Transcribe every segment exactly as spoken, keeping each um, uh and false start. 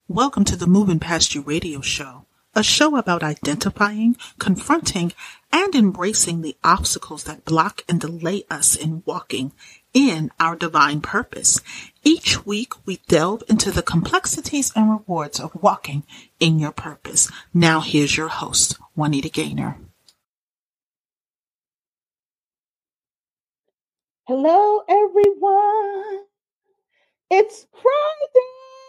Welcome to the Moving Past You radio show, a show about identifying, confronting, and embracing the obstacles that block and delay us in walking in our divine purpose. Each week, we delve into the complexities and rewards of walking in your purpose. Now, here's your host, Juanita Gaynor. Hello, everyone. It's Friday.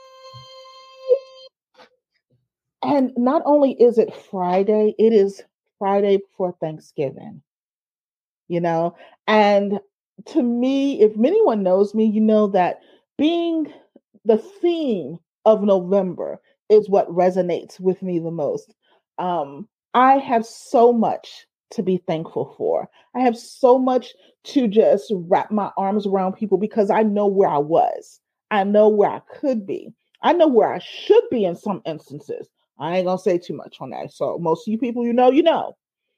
And not only is it Friday, it is Friday before Thanksgiving, you know? And to me, if anyone knows me, you know that being the theme of November is what resonates with me the most. Um, I have so much to be thankful for. I have so much to just wrap my arms around people because I know where I was. I know where I could be. I know where I should be in some instances. I ain't gonna say too much on that. So most of you people, you know, you know.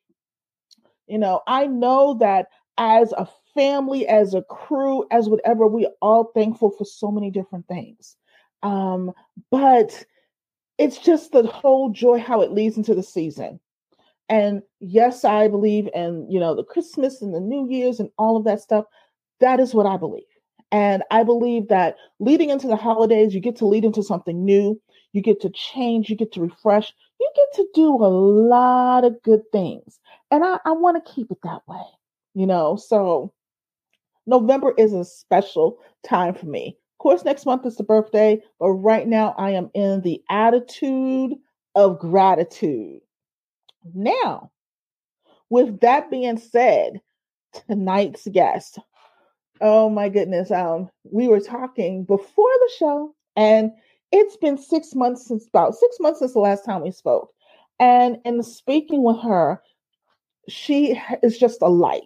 You know, I know that as a family, as a crew, as whatever, we are all thankful for so many different things. Um, but it's just the whole joy how it leads into the season. And yes, I believe in, you know, the Christmas and the New Year's and all of that stuff. That is what I believe. And I believe that leading into the holidays, you get to lead into something new. You get to change. You get to refresh. You get to do a lot of good things. And I, I want to keep it that way, you know. So November is a special time for me. Of course, next month is the birthday, but right now I am in the attitude of gratitude. Now, with that being said, tonight's guest, oh my goodness, um, we were talking before the show, and it's been six months since about six months since the last time we spoke. And in speaking with her, she is just a light.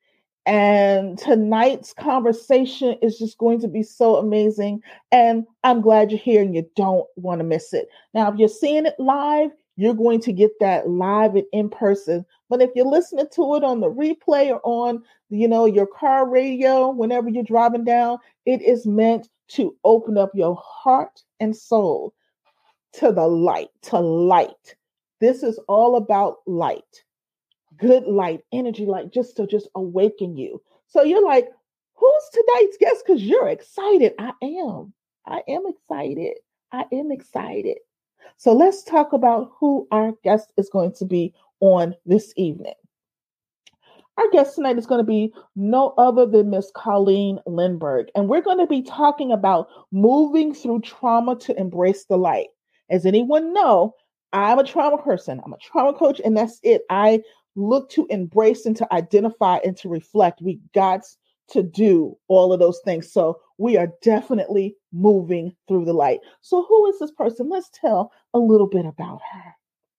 And tonight's conversation is just going to be so amazing. And I'm glad you're here and you don't want to miss it. Now, if you're seeing it live, you're going to get that live and in person. But if you're listening to it on the replay or on, you know, your car radio, whenever you're driving down, it is meant to open up your heart and soul to the light, to light. This is all about light. Good light, energy light, just to just awaken you. So you're like, who's tonight's guest? Because you're excited. I am. I am excited. I am excited. So let's talk about who our guest is going to be on this evening. Our guest tonight is going to be no other than Miss Colleen Lindberg. And we're going to be talking about moving through trauma to embrace the light. As anyone know, I'm a trauma person. I'm a trauma coach, and that's it. I look to embrace and to identify and to reflect. We got to do all of those things. So we are definitely moving through the light. So who is this person? Let's tell a little bit about her.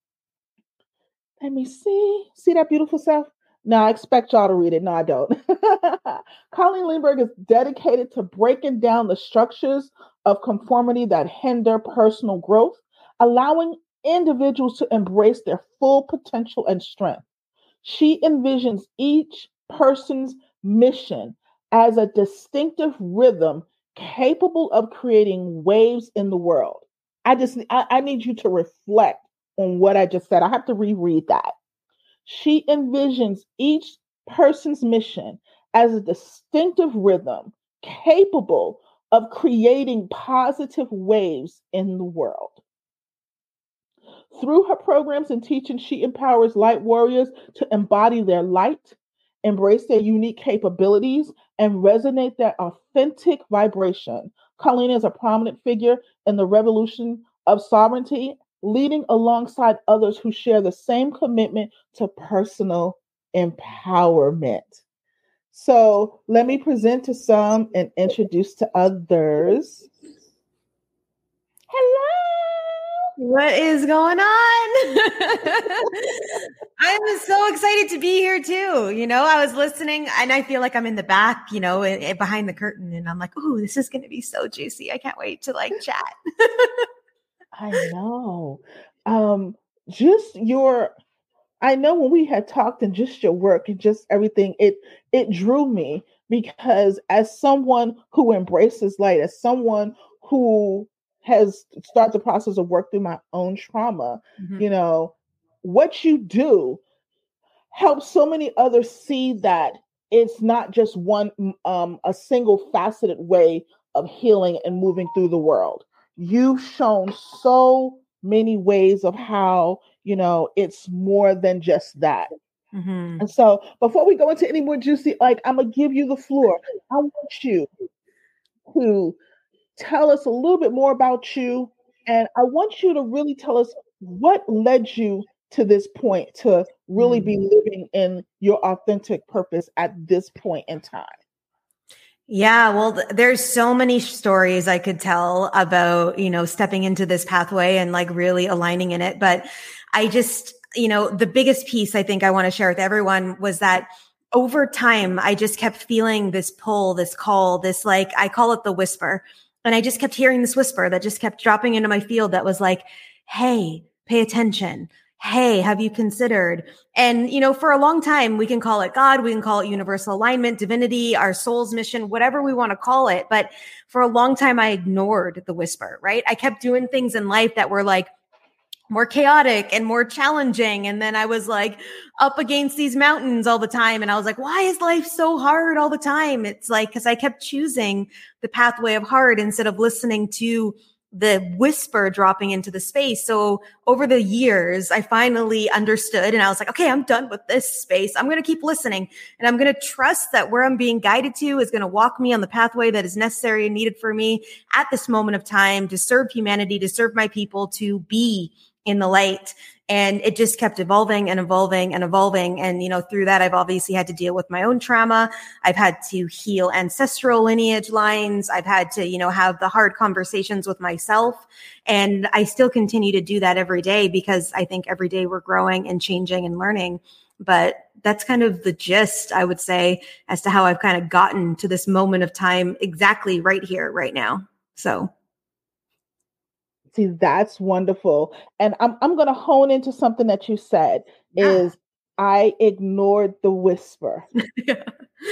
Let me see. See that beautiful self? No, I expect y'all to read it. No, I don't. Colleen Lindberg is dedicated to breaking down the structures of conformity that hinder personal growth, allowing individuals to embrace their full potential and strength. She envisions each person's mission as a distinctive rhythm capable of creating waves in the world. I just, I, I need you to reflect on what I just said. I have to reread that. She envisions each person's mission as a distinctive rhythm capable of creating positive waves in the world. Through her programs and teaching, she empowers light warriors to embody their light, embrace their unique capabilities, and resonate their authentic vibration. Colleen is a prominent figure in the revolution of sovereignty, leading alongside others who share the same commitment to personal empowerment. So let me present to some and introduce to others. Hello. What is going on? I'm so excited to be here too. You know, I was listening and I feel like I'm in the back, you know, behind the curtain, and I'm like, oh, this is going to be so juicy. I can't wait to like chat. I know. Um, just your, I know when we had talked and just your work and just everything, it, it drew me because as someone who embraces light, as someone who has started the process of work through my own trauma, Mhm. you know, what you do helps so many others see that it's not just one, um, a single faceted way of healing and moving through the world. You've shown so many ways of how, you know, it's more than just that. Mhm. And so before we go into any more juicy, like, I'm going to give you the floor. I want you to tell us a little bit more about you. And I want you to really tell us what led you to this point to really Mm. be living in your authentic purpose at this point in time. Yeah, well, th- there's so many stories I could tell about, you know, stepping into this pathway and like really aligning in it. But I just, you know, the biggest piece I think I want to share with everyone was that over time, I just kept feeling this pull, this call, this like, I call it the whisper. And I just kept hearing this whisper that just kept dropping into my field that was like, hey, pay attention. Hey, have you considered? And, you know, for a long time, we can call it God, we can call it universal alignment, divinity, our soul's mission, whatever we want to call it. But for a long time, I ignored the whisper, right? I kept doing things in life that were like more chaotic and more challenging. And then I was like up against these mountains all the time. And I was like, why is life so hard all the time? It's like, because I kept choosing the pathway of hard instead of listening to the whisper dropping into the space. So over the years, I finally understood and I was like, okay, I'm done with this space. I'm going to keep listening and I'm going to trust that where I'm being guided to is going to walk me on the pathway that is necessary and needed for me at this moment of time to serve humanity, to serve my people, to be in the light. And it just kept evolving and evolving and evolving. And, you know, through that, I've obviously had to deal with my own trauma. I've had to heal ancestral lineage lines. I've had to, you know, have the hard conversations with myself. And I still continue to do that every day because I think every day we're growing and changing and learning. But that's kind of the gist, I would say, as to how I've kind of gotten to this moment of time exactly right here, right now. So. See, that's wonderful. And I'm I'm going to hone into something that you said Yeah. is I ignored the whisper. Yeah.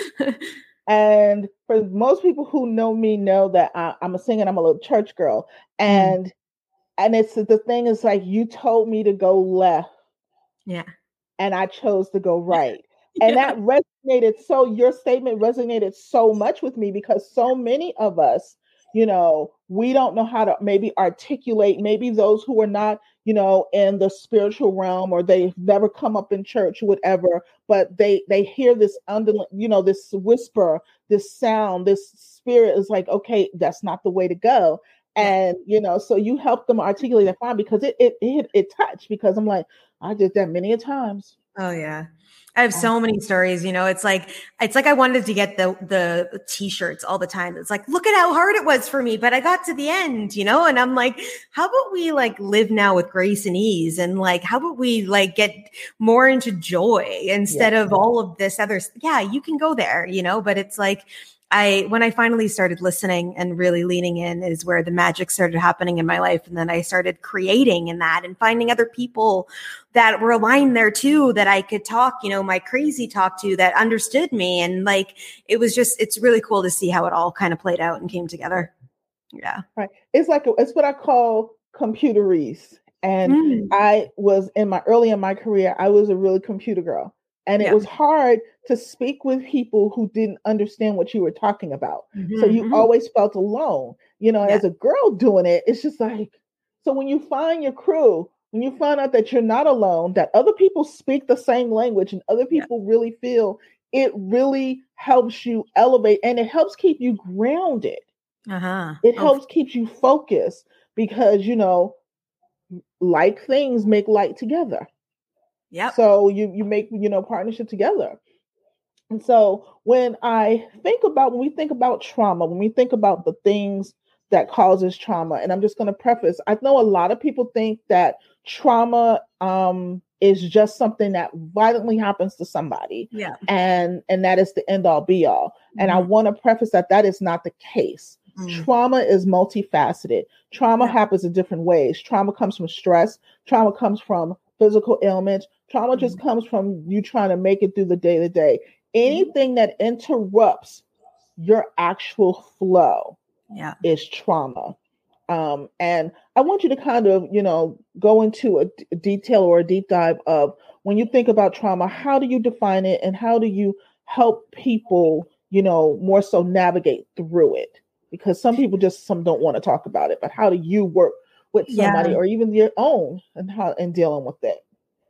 And for most people who know me know that I, I'm a singer, I'm a little church girl. And mm. and it's the thing is like you told me to go left. Yeah. And I chose to go right. And yeah. that resonated so your statement resonated so much with me because so many of us, you know, we don't know how to maybe articulate, maybe those who are not, you know, in the spiritual realm or they've never come up in church, whatever, but they they hear this under, you know, this whisper, this sound, this spirit is like, okay, that's not the way to go. And, yeah. you know, so you help them articulate that fine because it, it, it, it touched because I'm like, I did that many a times. Oh yeah. I have so many stories, you know, it's like, it's like I wanted to get the, the, the t-shirts all the time. It's like, look at how hard it was for me, but I got to the end, you know? And I'm like, how about we like live now with grace and ease? And like, how about we like get more into joy instead yeah. of all of this other, yeah, you can go there, you know, but it's like, I, when I finally started listening and really leaning in is where the magic started happening in my life. And then I started creating in that and finding other people that were aligned there too, that I could talk, you know, my crazy talk to that understood me. And like, it was just, it's really cool to see how it all kind of played out and came together. Yeah. Right. It's like, it's what I call computerese. And mm. I was in my early in my career, I was a really computer girl. And it yeah. was hard to speak with people who didn't understand what you were talking about. Mm-hmm, so you mm-hmm. always felt alone, you know, yeah. as a girl doing it, it's just like, so when you find your crew, when you find out that you're not alone, that other people speak the same language and other people yeah. really feel, it really helps you elevate and it helps keep you grounded. Uh-huh. It oh. helps keep you focused because, you know, like things make light together. Yeah. So you you make, you know, partnership together. And so when I think about, when we think about trauma, when we think about the things that causes trauma, and I'm just going to preface, I know a lot of people think that trauma um, is just something that violently happens to somebody. Yeah. And, and that is the end all be all. Mm-hmm. And I want to preface that that is not the case. Mm-hmm. Trauma is multifaceted. Trauma yeah. happens in different ways. Trauma comes from stress. Trauma comes from physical ailments. Trauma mm-hmm. just comes from you trying to make it through the day to day. Anything that interrupts your actual flow yeah. is trauma. Um, and I want you to kind of, you know, go into a, d- a detail or a deep dive of when you think about trauma, how do you define it and how do you help people, you know, more so navigate through it? Because some people just some don't want to talk about it, but how do you work with somebody Yeah. or even your own and how and dealing with it?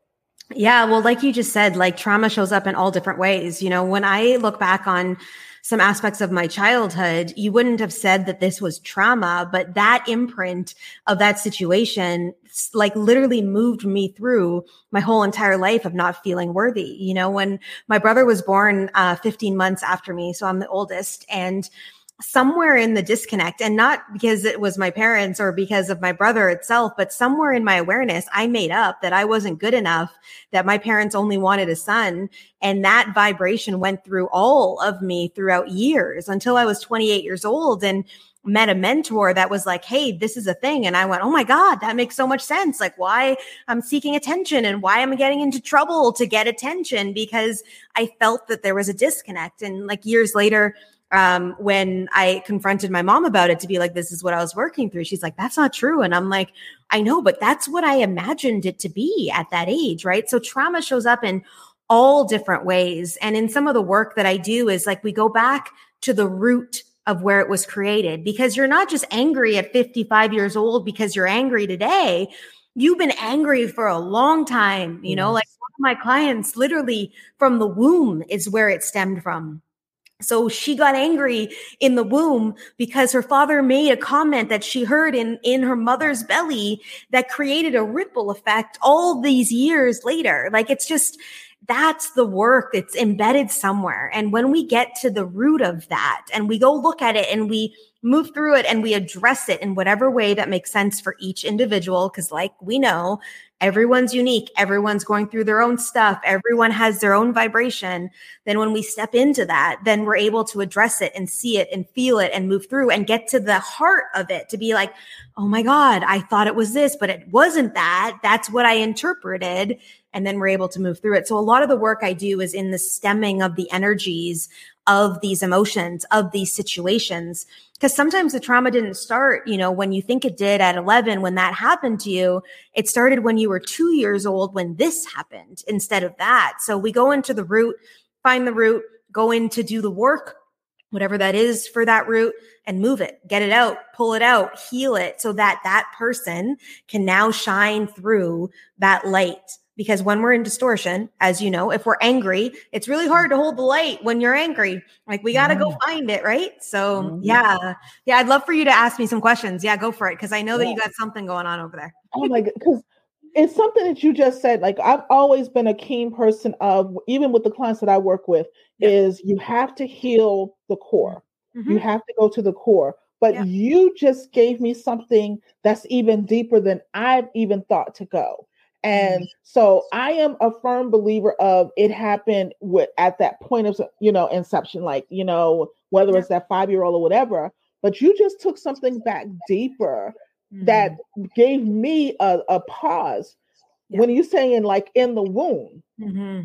Yeah, well, like you just said, like trauma shows up in all different ways. You know, when I look back on some aspects of my childhood, you wouldn't have said that this was trauma, but that imprint of that situation, like literally moved me through my whole entire life of not feeling worthy. You know, when my brother was born uh, fifteen months after me, so I'm the oldest, and somewhere in the disconnect, and not because it was my parents or because of my brother itself, but somewhere in my awareness, I made up that I wasn't good enough, that my parents only wanted a son. And that vibration went through all of me throughout years until I was twenty-eight years old and met a mentor that was like, hey, this is a thing. And I went, oh my God, that makes so much sense. Like why I'm seeking attention and why I'm getting into trouble to get attention, because I felt that there was a disconnect. And like years later, Um, when I confronted my mom about it to be like, this is what I was working through. She's like, that's not true. And I'm like, I know, but that's what I imagined it to be at that age. Right. So trauma shows up in all different ways. And in some of the work that I do is like, we go back to the root of where it was created, because you're not just angry at fifty-five years old because you're angry today. You've been angry for a long time. You know, Yes. like one of my clients, literally from the womb is where it stemmed from. So she got angry in the womb because her father made a comment that she heard in, in her mother's belly that created a ripple effect all these years later. Like it's just, that's the work that's embedded somewhere. And when we get to the root of that and we go look at it and we move through it and we address it in whatever way that makes sense for each individual, because like we know, everyone's unique. Everyone's going through their own stuff. Everyone has their own vibration. Then when we step into that, then we're able to address it and see it and feel it and move through and get to the heart of it to be like, oh my God, I thought it was this, but it wasn't that. That's what I interpreted. And then we're able to move through it. So a lot of the work I do is in the stemming of the energies of these emotions, of these situations. Because sometimes the trauma didn't start, you know, when you think it did at eleven, when that happened to you. It started when you were two years old, when this happened instead of that. So we go into the root, find the root, go in to do the work, whatever that is for that root, and move it, get it out, pull it out, heal it so that that person can now shine through that light. Because when we're in distortion, as you know, if we're angry, it's really hard to hold the light when you're angry. Like we got to go find it, right? So Mhm. yeah. Yeah. I'd love for you to ask me some questions. Yeah, go for it. Cause I know Yeah. that you got something going on over there. Oh my God, because it's something that you just said. Like I've always been a keen person of, even with the clients that I work with, Yep. is you have to heal the core. Mm-hmm. You have to go to the core. But Yep. you just gave me something that's even deeper than I've even thought to go. And so I am a firm believer of it happened with at that point of, you know, inception, like, you know, whether Yep. it's that five-year-old or whatever, but you just took something back deeper that gave me a, a pause. Yeah. When you're saying like in the womb, Mm-hmm.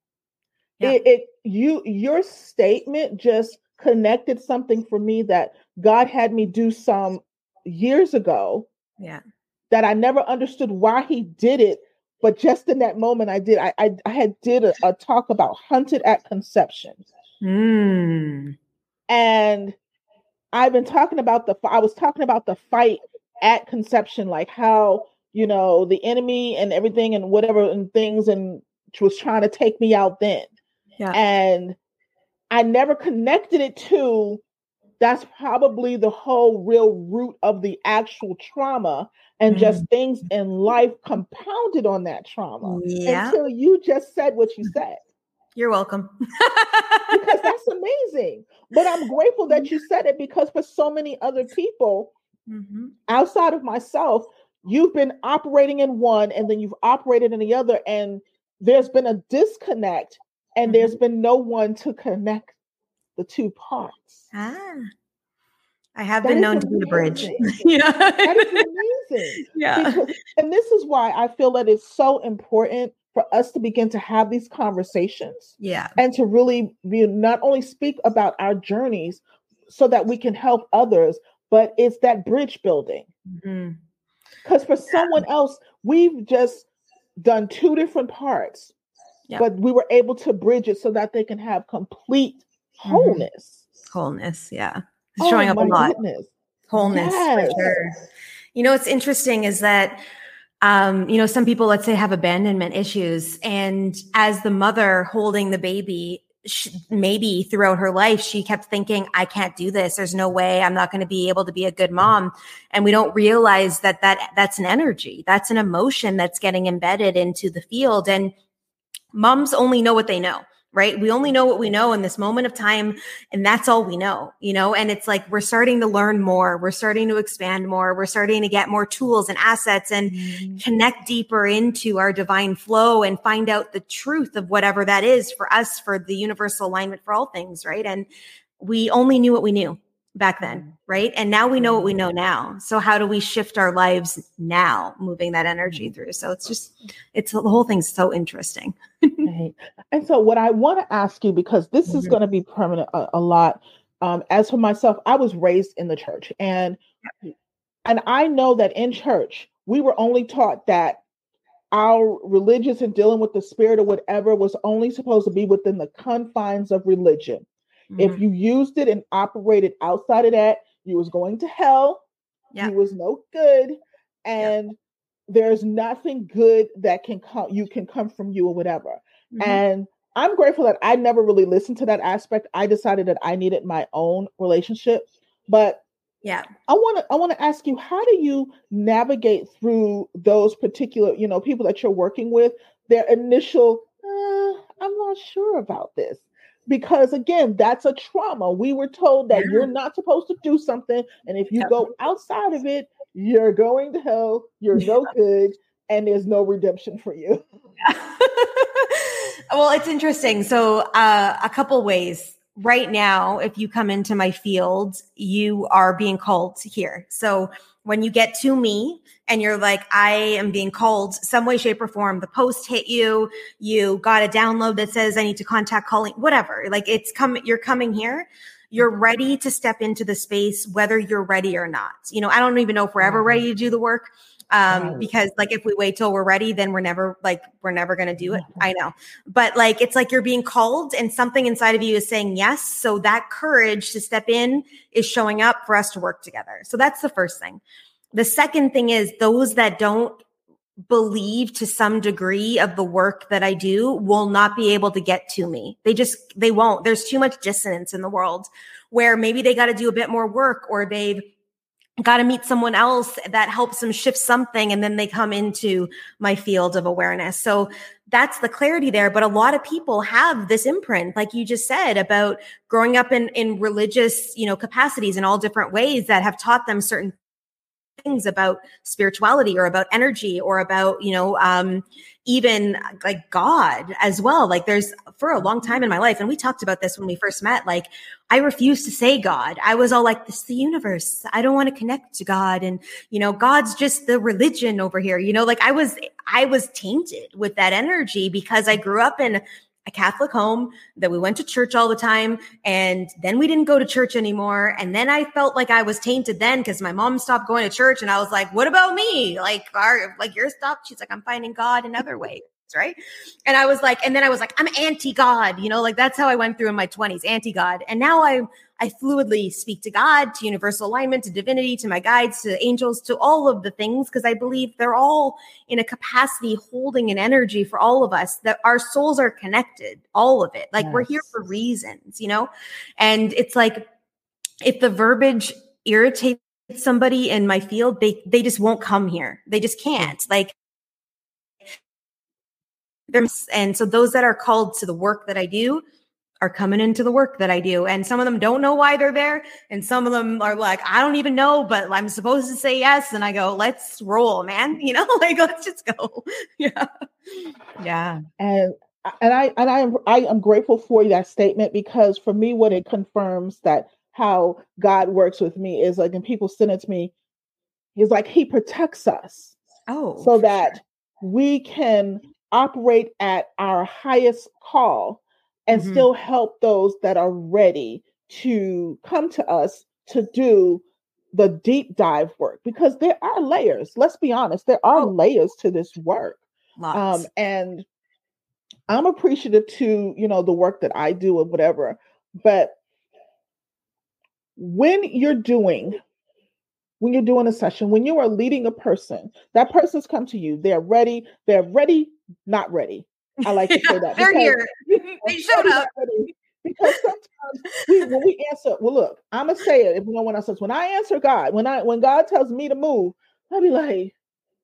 Yeah. it, it you your statement just connected something for me that God had me do some years ago. Yeah. That I never understood why he did it, but just in that moment I did. I I, I had did a, a talk about hunted at conception, Mm. and I've been talking about the. I was talking about the fight at conception, like how, you know, the enemy and everything and whatever and things and was trying to take me out then. Yeah. And I never connected it to that's probably the whole real root of the actual trauma and Mm. just things in life compounded on that trauma Yeah. until you just said what you said. You're welcome. Because that's amazing. But I'm grateful that you said it, because for so many other people Mm-hmm. outside of myself, you've been operating in one and then you've operated in the other, and there's been a disconnect and Mm-hmm. there's been no one to connect the two parts. Ah, I have That been is known to be the bridge. amazing. Yeah. That is amazing. Yeah. Because, and this is why I feel that it's so important for us to begin to have these conversations Yeah. and to really be, not only speak about our journeys so that we can help others, but it's that bridge building. Mm-hmm. Because for someone else, we've just done two different parts, Yep. but we were able to bridge it so that they can have complete wholeness. Mm-hmm. Wholeness, yeah. Oh, Showing up a my lot. goodness. Wholeness, Yes. for sure. You know, what's interesting is that, um, you know, some people, let's say, have abandonment issues. And as the mother holding the baby, she, maybe throughout her life, she kept thinking, I can't do this. There's no way I'm not going to be able to be a good mom. And we don't realize that, that that's an energy. That's an emotion that's getting embedded into the field. And moms only know what they know, right? We only know what we know in this moment of time. And that's all we know, you know? And it's like, we're starting to learn more. We're starting to expand more. We're starting to get more tools and assets and mm-hmm. connect deeper into our divine flow and find out the truth of whatever that is for us, for the universal alignment for all things, right? And we only knew what we knew back then, right? And now we know what we know now. So how do we shift our lives now, moving that energy through? So it's just, it's the whole thing's so interesting. Right. And so what I want to ask you, because this mm-hmm. is going to be permanent a, a lot. Um, as for myself, I was raised in the church, and and I know that in church, we were only taught that our religious and dealing with the spirit or whatever was only supposed to be within the confines of religion. Mm-hmm. If you used it and operated outside of that, you was going to hell. Yep. You was no good. And yep. there's nothing good that can come, you can come from you or whatever. Mm-hmm. And I'm grateful that I never really listened to that aspect. I decided that I needed my own relationship. But yeah, I want to I want to ask you, how do you navigate through those particular, you know, people that you're working with, their initial, uh, I'm not sure about this. Because again, that's a trauma. We were told that yeah. you're not supposed to do something. And if you yep. go outside of it, you're going to hell, you're yeah. no good, and there's no redemption for you. Well, it's interesting. So uh, a couple ways. Right now, if you come into my field, you are being called here. So when you get to me and you're like, I am being called some way, shape, or form, the post hit you, you got a download that says I need to contact calling, whatever. Like it's coming, you're coming here. You're ready to step into the space, whether you're ready or not. You know, I don't even know if we're ever ready to do the work. Um, because like, if we wait till we're ready, then we're never like, we're never going to do it. I know, but like, it's like you're being called and something inside of you is saying yes. So that courage to step in is showing up for us to work together. So that's the first thing. The second thing is those that don't believe to some degree of the work that I do will not be able to get to me. They just, they won't. There's too much dissonance in the world where maybe they got to do a bit more work, or they've got to meet someone else that helps them shift something. And then they come into my field of awareness. So that's the clarity there. But a lot of people have this imprint, like you just said, about growing up in, in religious, you know, capacities in all different ways that have taught them certain things about spirituality or about energy or about, you know, um, even like God as well. Like there's for a long time in my life, and we talked about this when we first met, like I refused to say God. I was all like, this is the universe. I don't want to connect to God. And, you know, God's just the religion over here. You know, like I was, I was tainted with that energy because I grew up in a Catholic home, that we went to church all the time. And then we didn't go to church anymore. And then I felt like I was tainted then because my mom stopped going to church. And I was like, what about me? Like, are, like you're stopped. She's like, I'm finding God in other ways. Right. And I was like, and then I was like, I'm anti-God, you know, like that's how I went through in my twenties, anti-God. And now I, I fluidly speak to God, to universal alignment, to divinity, to my guides, to angels, to all of the things, because I believe they're all in a capacity holding an energy for all of us, that our souls are connected, all of it. Like yes. We're here for reasons, you know, and it's like, if the verbiage irritates somebody in my field, they, they just won't come here. They just can't. Like, and so those that are called to the work that I do are coming into the work that I do. And some of them don't know why they're there. And some of them are like, I don't even know, but I'm supposed to say yes. And I go, let's roll, man. You know, like, let's just go. Yeah. Yeah. And, and I, and I am, I am grateful for that statement, because for me, what it confirms that how God works with me is like, and people send it to me, he's like, he protects us. Oh, so that sure. we can operate at our highest call and mm-hmm. still help those that are ready to come to us to do the deep dive work, because there are layers. Let's be honest, there are Oh, layers to this work. lots. Um, and I'm appreciative to, you know, the work that I do or whatever. But when you're doing, when you're doing a session, when you are leading a person, that person's come to you, they're ready, they're ready, not ready. I like to say that. They're because, here. you know, They showed ready, up. not ready. Because sometimes we, when we answer, well, look, I'm gonna say it. If no one else says, when I answer God, when I when God tells me to move, I'll be like,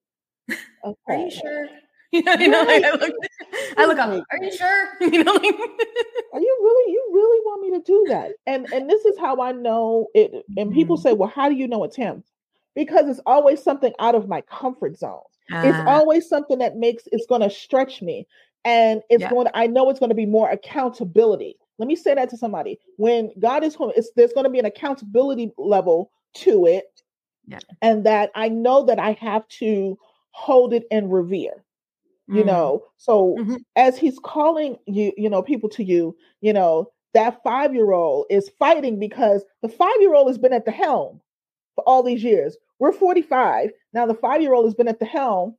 okay. Are you sure? You know, you know like I look, I look up. Are you sure? You know, like, are you really, you really want me to do that? And and this is how I know it. And people say, well, how do you know it's him? Because it's always something out of my comfort zone. Uh, it's always something that makes, it's going to stretch me. And it's yeah. going to, I know it's going to be more accountability. Let me say that to somebody. When God is home, it's, there's going to be an accountability level to it. Yeah. And that I know that I have to hold it and revere. You know, so mm-hmm. as he's calling you, you know, people to you, you know, that five-year-old is fighting because the five-year-old has been at the helm for all these years. We're forty-five. Now the five-year-old has been at the helm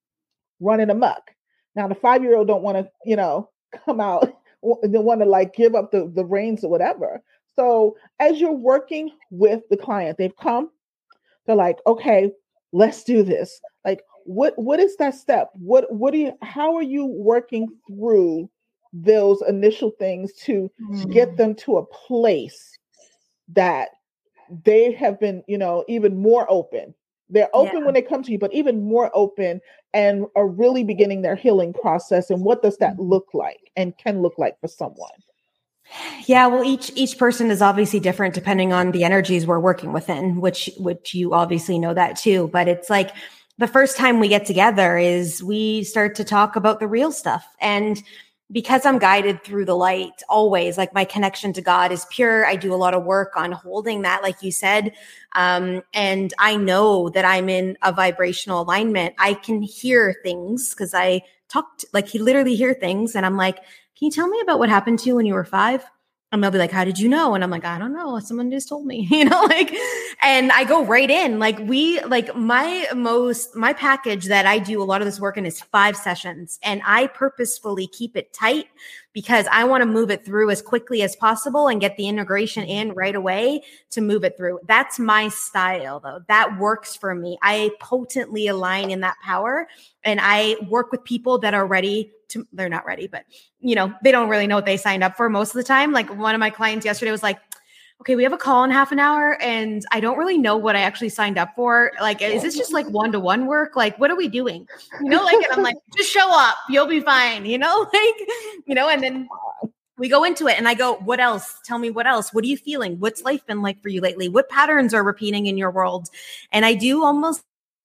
running amok. Now the five-year-old don't want to, you know, come out, they want to like give up the, the reins or whatever. So as you're working with the client, they've come, they're like, okay, let's do this. Like, What what is that step? What what do you how are you working through those initial things to mm. get them to a place that they have been, you know, even more open? They're open yeah. when they come to you, but even more open and are really beginning their healing process. And what does that look like and can look like for someone? Yeah, well, each each person is obviously different depending on the energies we're working within, which which you obviously know that too. But it's like the first time we get together is we start to talk about the real stuff. And because I'm guided through the light always, like my connection to God is pure. I do a lot of work on holding that, like you said. Um, and I know that I'm in a vibrational alignment. I can hear things because I talked, like he literally hear things. And I'm like, can you tell me about what happened to you when you were five? And they'll be like, how did you know? And I'm like, I don't know. Someone just told me, you know, like, and I go right in. Like we, like my most, my package that I do a lot of this work in is five sessions. And I purposefully keep it tight because I want to move it through as quickly as possible and get the integration in right away to move it through. That's my style though. That works for me. I potently align in that power and I work with people that are ready to, they're not ready, but you know, they don't really know what they signed up for most of the time. Like one of my clients yesterday was like, okay, we have a call in half an hour and I don't really know what I actually signed up for. Like, is this just like one-to-one work? Like, what are we doing? You know, like, and I'm like, just show up, you'll be fine, you know, like, you know, and then we go into it and I go, what else? Tell me what else? What are you feeling? What's life been like for you lately? What patterns are repeating in your world? And I do almost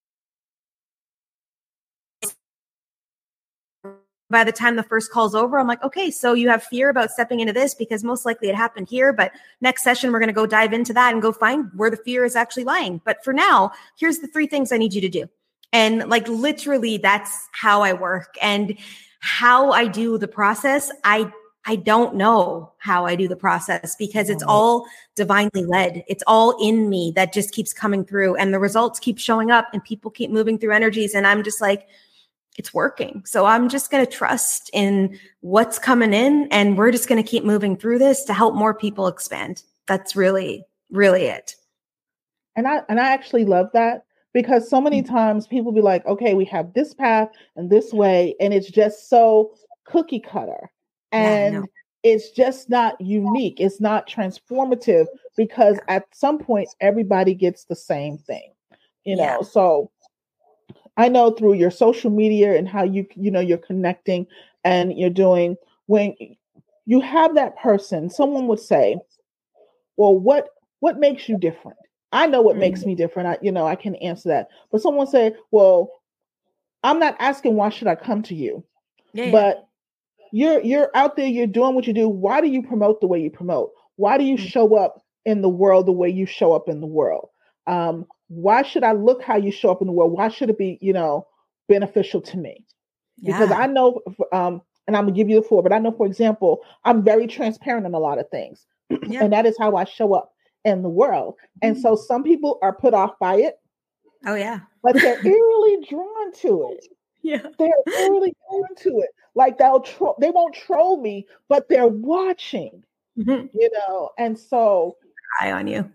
by the time the first call's over, I'm like, okay, so you have fear about stepping into this because most likely it happened here, but next session, we're going to go dive into that and go find where the fear is actually lying. But for now, here's the three things I need you to do. And like, literally that's how I work and how I do the process. I, I don't know how I do the process because it's all divinely led. It's all in me that just keeps coming through and the results keep showing up and people keep moving through energies. And I'm just like, it's working. So I'm just going to trust in what's coming in and we're just going to keep moving through this to help more people expand. That's really, really it. And I, and I actually love that because so many times people be like, okay, we have this path and this way, and it's just so cookie cutter and yeah, it's just not unique. It's not transformative because yeah. at some point, everybody gets the same thing, you know? Yeah. So I know through your social media and how you, you know, you're connecting and you're doing, when you have that person, someone would say, well, what, what makes you different? I know what mm-hmm. makes me different. I, you know, I can answer that, but someone say, well, I'm not asking, why should I come to you? Yeah, but yeah. you're, you're out there, you're doing what you do. Why do you promote the way you promote? Why do you mm-hmm. show up in the world the way you show up in the world? Um, Why should I look how you show up in the world? Why should it be, you know, beneficial to me? Yeah. Because I know, um, and I'm gonna give you the floor, but I know, for example, I'm very transparent in a lot of things. Yeah. And that is how I show up in the world. And so some people are put off by it. Oh, yeah. But they're eerily drawn to it. Yeah. They're eerily drawn to it. Like they'll tro- they won't troll me, but they're watching, mm-hmm. you know? And so. Eye on you.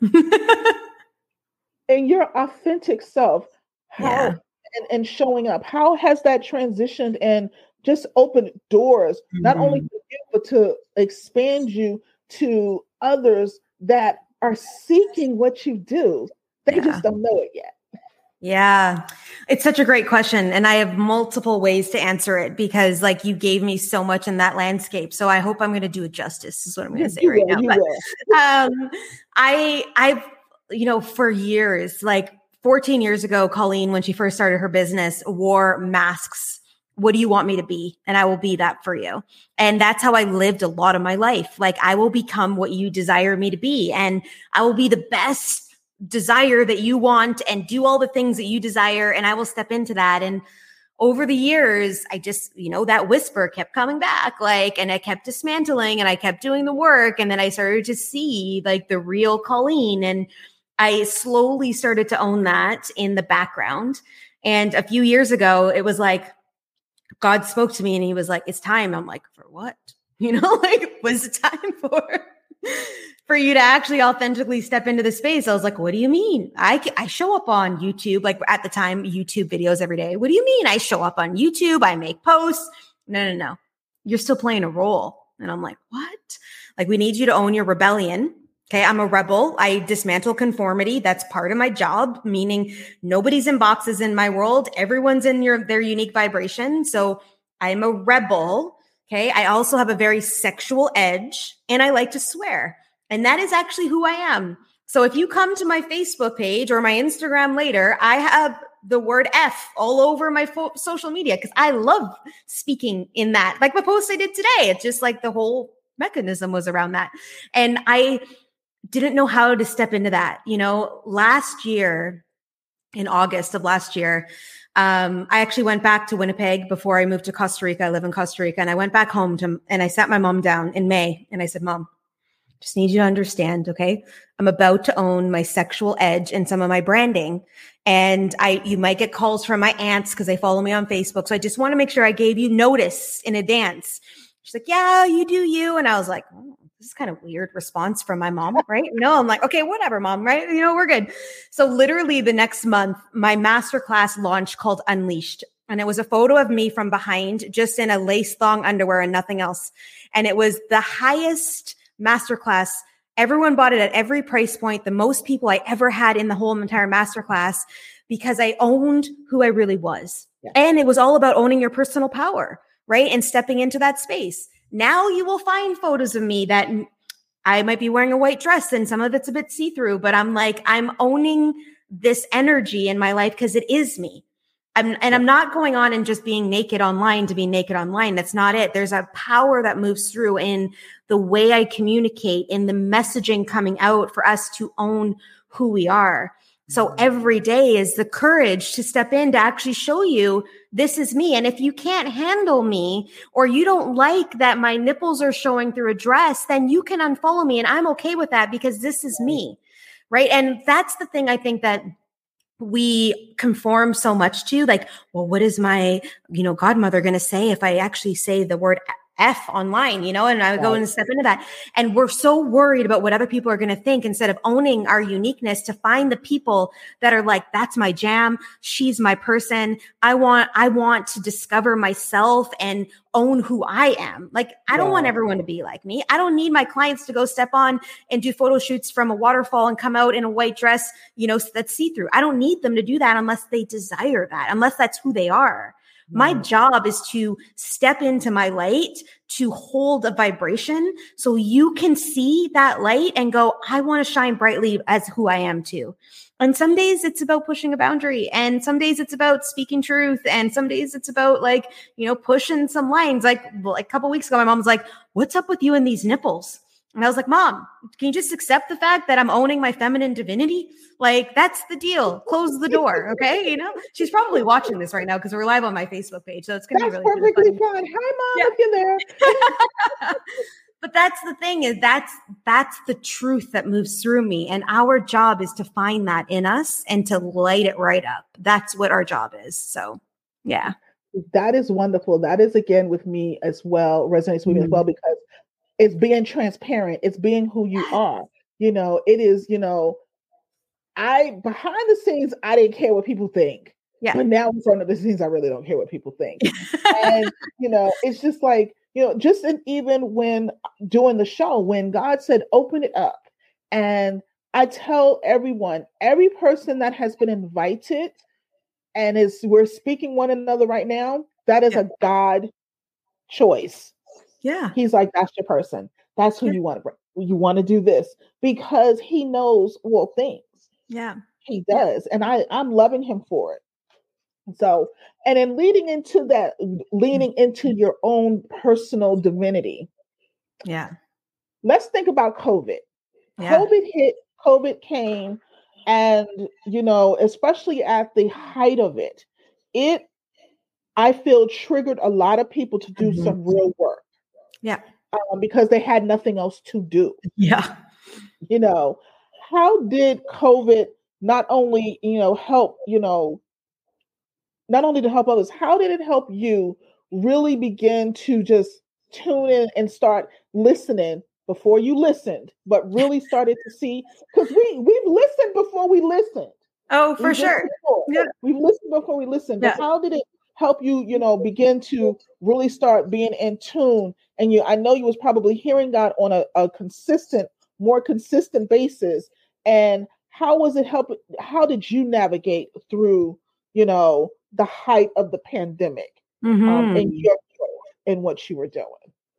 And your authentic self, how yeah. and, and showing up, how has that transitioned and just opened doors, mm-hmm. not only for you, but to expand you to others that are seeking what you do? They yeah. just don't know it yet. Yeah, it's such a great question. And I have multiple ways to answer it because like you gave me so much in that landscape. So I hope I'm going to do it justice is what I'm going to say you right will, now. But, um, I, I've, you know, for years, like fourteen years ago, Colleen, when she first started her business, wore masks. What do you want me to be? And I will be that for you. And that's how I lived a lot of my life. Like I will become what you desire me to be. And I will be the best desire that you want and do all the things that you desire. And I will step into that. And over the years, I just, you know, that whisper kept coming back, like, and I kept dismantling and I kept doing the work. And then I started to see like the real Colleen. And I slowly started to own that in the background. And a few years ago, it was like, God spoke to me and he was like, it's time. I'm like, for what? You know, like, what's it time for? For you to actually authentically step into the space. I was like, what do you mean? I, I show up on YouTube, like at the time, YouTube videos every day. What do you mean? I show up on YouTube. I make posts. No, no, no. You're still playing a role. And I'm like, what? Like, we need you to own your rebellion. Okay. I'm a rebel. I dismantle conformity. That's part of my job, meaning nobody's in boxes in my world. Everyone's in your, their unique vibration. So I'm a rebel. Okay. I also have a very sexual edge and I like to swear. And that is actually who I am. So if you come to my Facebook page or my Instagram later, I have the word F all over my fo- social media because I love speaking in that. Like my post I did today, it's just like the whole mechanism was around that. And I didn't know how to step into that. You know, last year, in August of last year, um, I actually went back to Winnipeg before I moved to Costa Rica. I live in Costa Rica. And I went back home to, and I sat my mom down in May and I said, Mom, just need you to understand, okay? I'm about to own my sexual edge and some of my branding. And I, you might get calls from my aunts because they follow me on Facebook. So I just want to make sure I gave you notice in advance. She's like, yeah, you do you. And I was like, oh, this is kind of weird response from my mom, right? No, I'm like, okay, whatever, Mom, right? You know, we're good. So literally the next month, my masterclass launched called Unleashed. And it was a photo of me from behind, just in a lace thong underwear and nothing else. And it was the highest masterclass. Everyone bought it at every price point, the most people I ever had in the whole entire masterclass, because I owned who I really was. Yeah. And it was all about owning your personal power, right? And stepping into that space. Now you will find photos of me that I might be wearing a white dress and some of it's a bit see-through, but I'm like, I'm owning this energy in my life because it is me. I'm, and I'm not going on and just being naked online to be naked online. That's not it. There's a power that moves through in the way I communicate, in the messaging coming out for us to own who we are. So every day is the courage to step in to actually show you this is me. And if you can't handle me or you don't like that my nipples are showing through a dress, then you can unfollow me. And I'm okay with that because this is me. Right. And that's the thing I think that we conform so much to, like, well, what is my, you know, godmother going to say if I actually say the word F online, you know, and I would go and step into that. And we're so worried about what other people are going to think instead of owning our uniqueness to find the people that are like, that's my jam. She's my person. I want, I want to discover myself and own who I am. Like, I don't yeah. want everyone to be like me. I don't need my clients to go step on and do photo shoots from a waterfall and come out in a white dress, you know, that's see-through. I don't need them to do that unless they desire that, unless that's who they are. My job is to step into my light, to hold a vibration so you can see that light and go, I want to shine brightly as who I am too. And some days it's about pushing a boundary, and some days it's about speaking truth, and some days it's about, like, you know, pushing some lines. Like, like a couple weeks ago, my mom was like, what's up with you and these nipples? And I was like, Mom, can you just accept the fact that I'm owning my feminine divinity? Like, that's the deal. Close the door. Okay. You know, she's probably watching this right now because we're live on my Facebook page. So it's going to be really perfectly fine. Hi, Mom, yeah. if you're there. But that's the thing is that's, that's the truth that moves through me. And our job is to find that in us and to light it right up. That's what our job is. So, yeah. That is wonderful. That is, again, with me as well, resonates with me as well, because it's being transparent. It's being who you are. You know, it is, you know, I, behind the scenes, I didn't care what people think. Yeah. But now in front of the scenes, I really don't care what people think. And, you know, it's just like, you know, just in, even when doing the show, when God said, open it up. And I tell everyone, every person that has been invited and is, we're speaking one another right now, that is yeah. a God choice. Yeah. He's like, that's your person. That's who yeah. you want to bring. You want to do this because he knows all things. Yeah. He does. Yeah. And I, I'm loving him for it. So, and then leading into that, leaning into your own personal divinity. Yeah. Let's think about COVID. Yeah. COVID hit, COVID came, and, you know, especially at the height of it, it, I feel, triggered a lot of people to do mm-hmm. some real work. Yeah. Um, because they had nothing else to do. Yeah. You know, how did COVID not only, you know, help, you know, not only to help others, how did it help you really begin to just tune in and start listening before you listened, but really started to see, because we, we've listened before we listened. Oh, for we've sure. Yeah. We've listened before we listened, but yeah. how did it help you, you know, begin to really start being in tune? And you, I know you was probably hearing God on a, a consistent, more consistent basis. And how was it help? How did you navigate through, you know, the height of the pandemic mm-hmm. um, and your growth and what you were doing?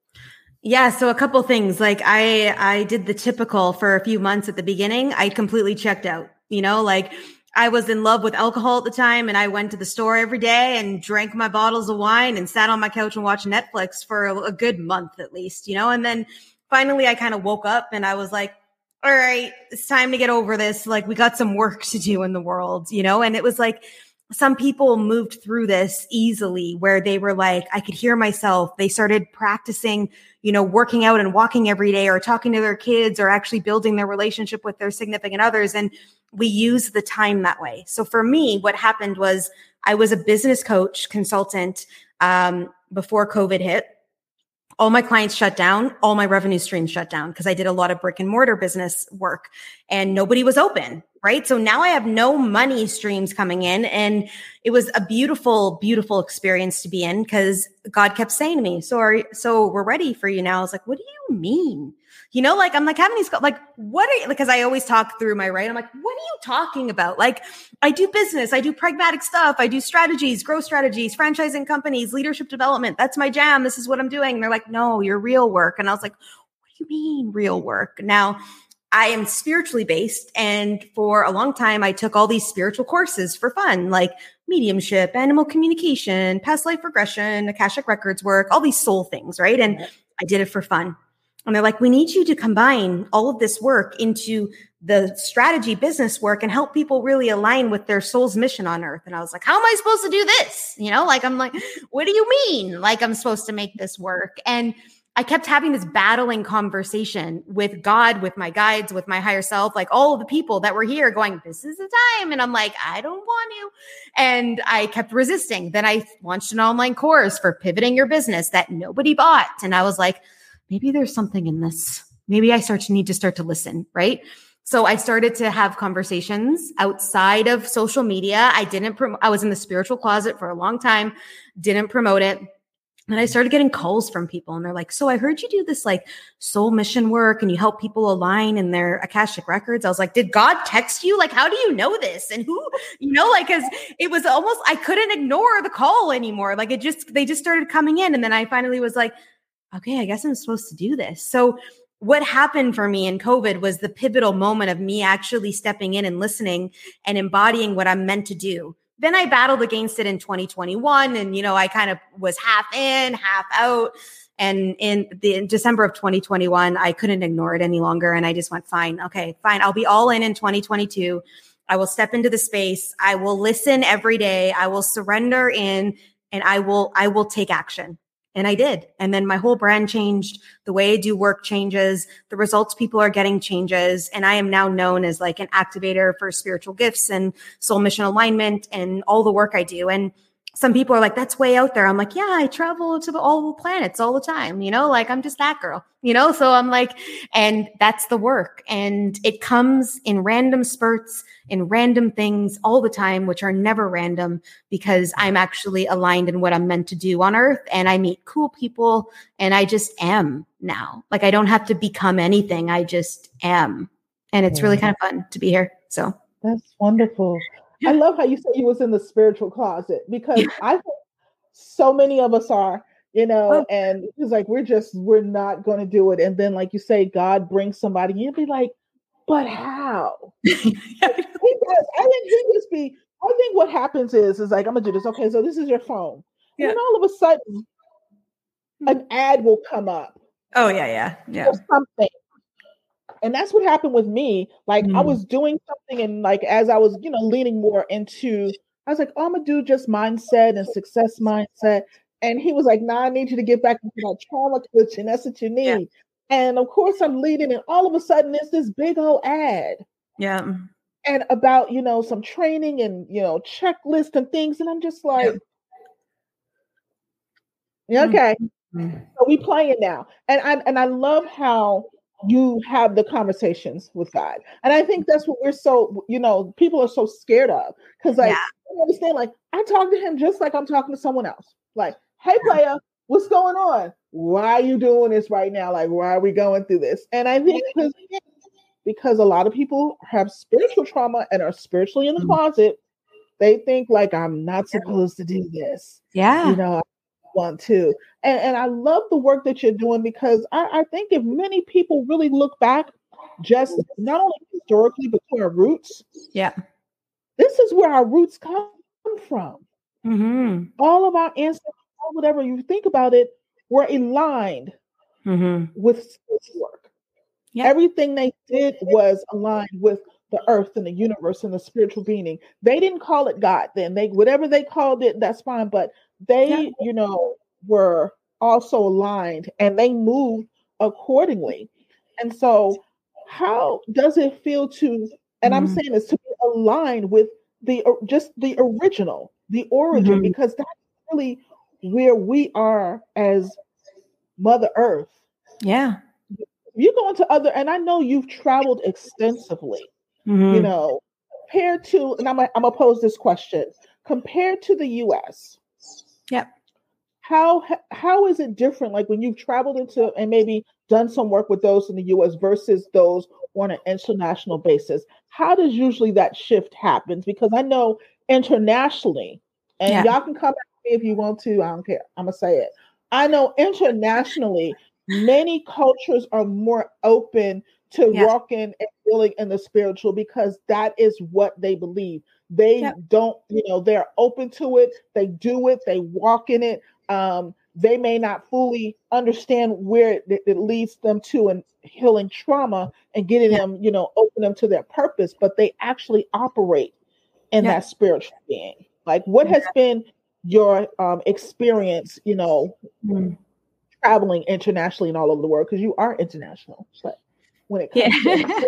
Yeah. So a couple things, like I, I did the typical for a few months at the beginning. I completely checked out, you know, like I was in love with alcohol at the time, and I went to the store every day and drank my bottles of wine and sat on my couch and watched Netflix for a, a good month at least, you know, and then finally I kind of woke up and I was like, all right, it's time to get over this. Like we got some work to do in the world, you know, and it was like, some people moved through this easily where they were like, I could hear myself. They started practicing, you know, working out and walking every day, or talking to their kids, or actually building their relationship with their significant others. And we use the time that way. So for me, what happened was I was a business coach consultant um, before COVID hit. All my clients shut down. All my revenue streams shut down because I did a lot of brick and mortar business work and nobody was open. Right. So now I have no money streams coming in. And it was a beautiful, beautiful experience to be in, because God kept saying to me, so are, so we're ready for you now. I was like, what do you mean? You know, like, I'm like having these, like, what are you, because I always talk through my right. I'm like, what are you talking about? Like, I do business, I do pragmatic stuff. I do strategies, growth strategies, franchising companies, leadership development. That's my jam. This is what I'm doing. And they're like, no, your real work. And I was like, what do you mean real work? Now, I am spiritually based. And for a long time, I took all these spiritual courses for fun, like mediumship, animal communication, past life regression, Akashic records work, all these soul things. Right. And I did it for fun. And they're like, we need you to combine all of this work into the strategy business work and help people really align with their soul's mission on earth. And I was like, how am I supposed to do this? You know, like, I'm like, what do you mean? Like, I'm supposed to make this work? And I kept having this battling conversation with God, with my guides, with my higher self, like all of the people that were here going, this is the time. And I'm like, I don't want to. And I kept resisting. Then I launched an online course for pivoting your business that nobody bought. And I was like, maybe there's something in this. Maybe I start to need to start to listen. Right. So I started to have conversations outside of social media. I didn't, prom- I was in the spiritual closet for a long time, didn't promote it. And I started getting calls from people, and they're like, so I heard you do this like soul mission work and you help people align in their Akashic records. I was like, did God text you? Like, how do you know this? And who, you know, like, cause it was almost, I couldn't ignore the call anymore. Like it just, they just started coming in. And then I finally was like, okay, I guess I'm supposed to do this. So what happened for me in COVID was the pivotal moment of me actually stepping in and listening and embodying what I'm meant to do. Then I battled against it in twenty twenty-one. And, you know, I kind of was half in, half out. And in the in December of twenty twenty-one, I couldn't ignore it any longer. And I just went, fine. Okay, fine. I'll be all in in twenty twenty-two. I will step into the space. I will listen every day. I will surrender in, and I will, I will take action. And I did. And then my whole brand changed. The way I do work changes. The results people are getting changes. And I am now known as like an activator for spiritual gifts and soul mission alignment and all the work I do. And some people are like, that's way out there. I'm like, yeah, I travel to the, all the planets all the time. You know, like I'm just that girl, you know? So I'm like, and that's the work. And it comes in random spurts, in random things all the time, which are never random because I'm actually aligned in what I'm meant to do on earth. And I meet cool people and I just am now. Like I don't have to become anything. I just am. And it's really kind of fun to be here. So that's wonderful. I love how you say you was in the spiritual closet because I think so many of us are, you know, oh. and it's like, we're just, we're not going to do it. And then like you say, God brings somebody, you'll be like, but how? he does. I think he just be, I think what happens is, is like, I'm gonna do this. Okay. So this is your phone. Yeah. And then all of a sudden an ad will come up. Oh yeah. Yeah. Yeah. Or something. And that's what happened with me. Like mm. I was doing something and like, as I was, you know, leaning more into, I was like, oh, I'm gonna do just mindset and success mindset. And he was like, nah, I need you to get back into that trauma coaching. That's what you need. Yeah. And of course I'm leading and all of a sudden there's this big old ad. Yeah. And about, you know, some training and, you know, checklist and things. And I'm just like, yeah. Okay, mm-hmm. So we playing now. And I, and I love how you have the conversations with God. And I think that's what we're so, you know, people are so scared of. Because like, yeah. I understand, like, I talk to him just like I'm talking to someone else. Like, hey, player, what's going on? Why are you doing this right now? Like, why are we going through this? And I think because, because a lot of people have spiritual trauma and are spiritually in the closet, they think like, I'm not supposed to do this. Yeah. You know, want to. And, and I love the work that you're doing because I, I think if many people really look back, just not only historically, but to our roots. Yeah. This is where our roots come from. Mm-hmm. All of our ancestors, whatever you think about it, were aligned mm-hmm. with this work. Yeah. Everything they did was aligned with the earth and the universe and the spiritual being. They didn't call it God then. They whatever they called it, that's fine. But they, yeah. you know, were also aligned and they moved accordingly. And so how does it feel to, and mm-hmm. I'm saying this, to be aligned with the just the original, the origin, mm-hmm. because that's really where we are as Mother Earth. Yeah. You go into other, and I know you've traveled extensively, mm-hmm. you know, compared to, and I'm, I'm going to pose this question, compared to the U S. Yep. How, how is it different? Like when you've traveled into and maybe done some work with those in the U S versus those on an international basis, how does usually that shift happen? Because I know internationally, and yeah. y'all can come at me if you want to, I don't care. I'm going to say it. I know internationally, many cultures are more open to yeah. walking and feeling in the spiritual because that is what they believe. They yeah. don't, you know, they're open to it. They do it. They walk in it. Um, they may not fully understand where it, it leads them to and healing trauma and getting yeah. them, you know, open them to their purpose, but they actually operate in yeah. that spiritual being. Like what yeah. has been your um, experience, you know, mm. traveling internationally and all over the world, because you are international, but when it comes yeah. to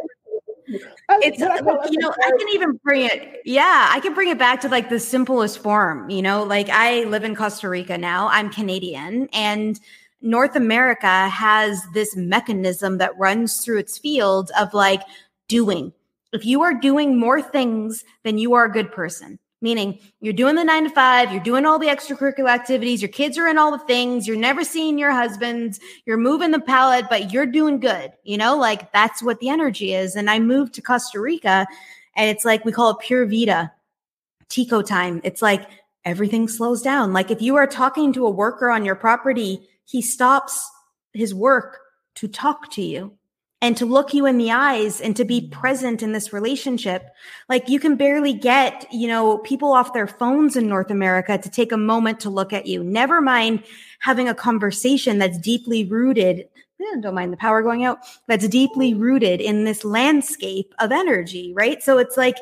it's you know I can even bring it yeah I can bring it back to like the simplest form, you know, like I live in Costa Rica now. I'm Canadian, and North America has this mechanism that runs through its field of like doing. If you are doing more things, then you are a good person. Meaning you're doing the nine to five, you're doing all the extracurricular activities, your kids are in all the things, you're never seeing your husbands, you're moving the pallet, but you're doing good. You know, like that's what the energy is. And I moved to Costa Rica and it's like, we call it pure Vita, Tico time. It's like everything slows down. Like if you are talking to a worker on your property, he stops his work to talk to you and to look you in the eyes and to be present in this relationship. Like you can barely get, you know, people off their phones in North America to take a moment to look at you. Never mind having a conversation that's deeply rooted. Eh, don't mind the power going out. That's deeply rooted in this landscape of energy, right? So it's like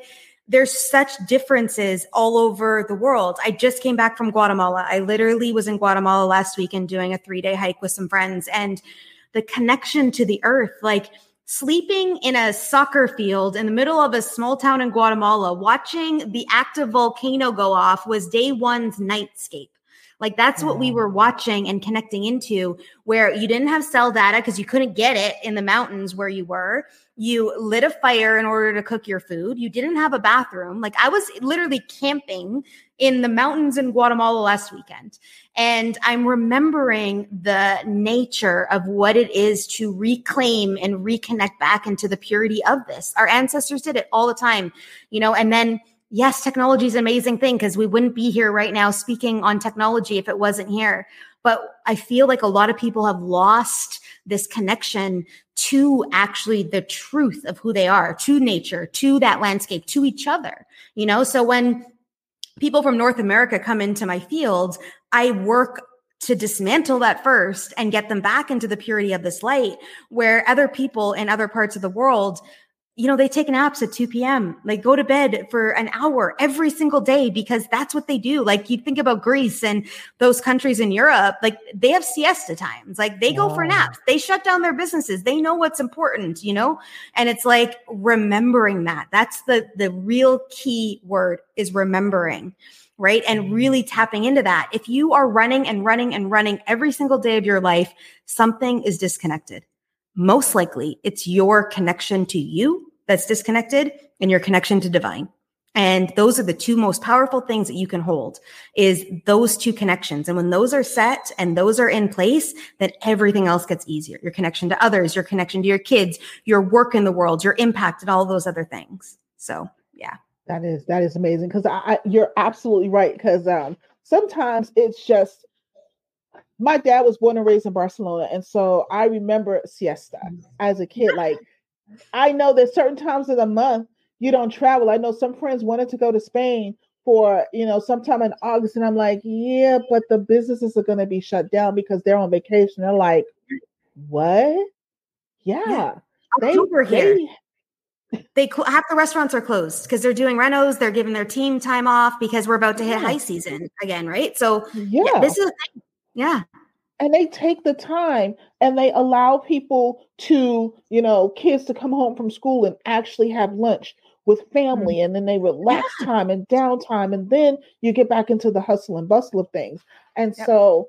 there's such differences all over the world. I just came back from Guatemala. I literally was in Guatemala last week and doing a three day hike with some friends, and the connection to the earth, like sleeping in a soccer field in the middle of a small town in Guatemala, watching the active volcano go off was day one's nightscape. Like that's what we were watching and connecting into, where you didn't have cell data because you couldn't get it in the mountains where you were. You lit a fire in order to cook your food. You didn't have a bathroom. Like I was literally camping in the mountains in Guatemala last weekend. And I'm remembering the nature of what it is to reclaim and reconnect back into the purity of this. Our ancestors did it all the time, you know, and then yes, technology is an amazing thing because we wouldn't be here right now speaking on technology if it wasn't here. But I feel like a lot of people have lost this connection to actually the truth of who they are, to nature, to that landscape, to each other, you know? So when people from North America come into my field, I work to dismantle that first and get them back into the purity of this light, where other people in other parts of the world, you know, they take naps at two p.m. Like go to bed for an hour every single day because that's what they do. Like you think about Greece and those countries in Europe, like they have siesta times, like they go wow. for naps, they shut down their businesses. They know what's important, you know, and it's like remembering that. That's the, the real key word is remembering, right? And really tapping into that. If you are running and running and running every single day of your life, something is disconnected. Most likely it's your connection to you that's disconnected and your connection to divine. And those are the two most powerful things that you can hold is those two connections. And when those are set and those are in place, then everything else gets easier. Your connection to others, your connection to your kids, your work in the world, your impact and all those other things. So yeah. That is, that is amazing. Cause I, I you're absolutely right. Cause um, sometimes it's just, my dad was born and raised in Barcelona. And so I remember siesta as a kid. Like I know that certain times of the month you don't travel. I know some friends wanted to go to Spain for, you know, sometime in August. And I'm like, yeah, but the businesses are going to be shut down because they're on vacation. They're like, what? Yeah. yeah. They were here. They, they half the restaurants are closed because they're doing renos. They're giving their team time off because we're about to hit yeah. high season again. Right. So yeah, yeah this is a thing. Yeah. And they take the time and they allow people to, you know, kids to come home from school and actually have lunch with family. Mm-hmm. And then they relax yeah. time and downtime. And then you get back into the hustle and bustle of things. And yep. so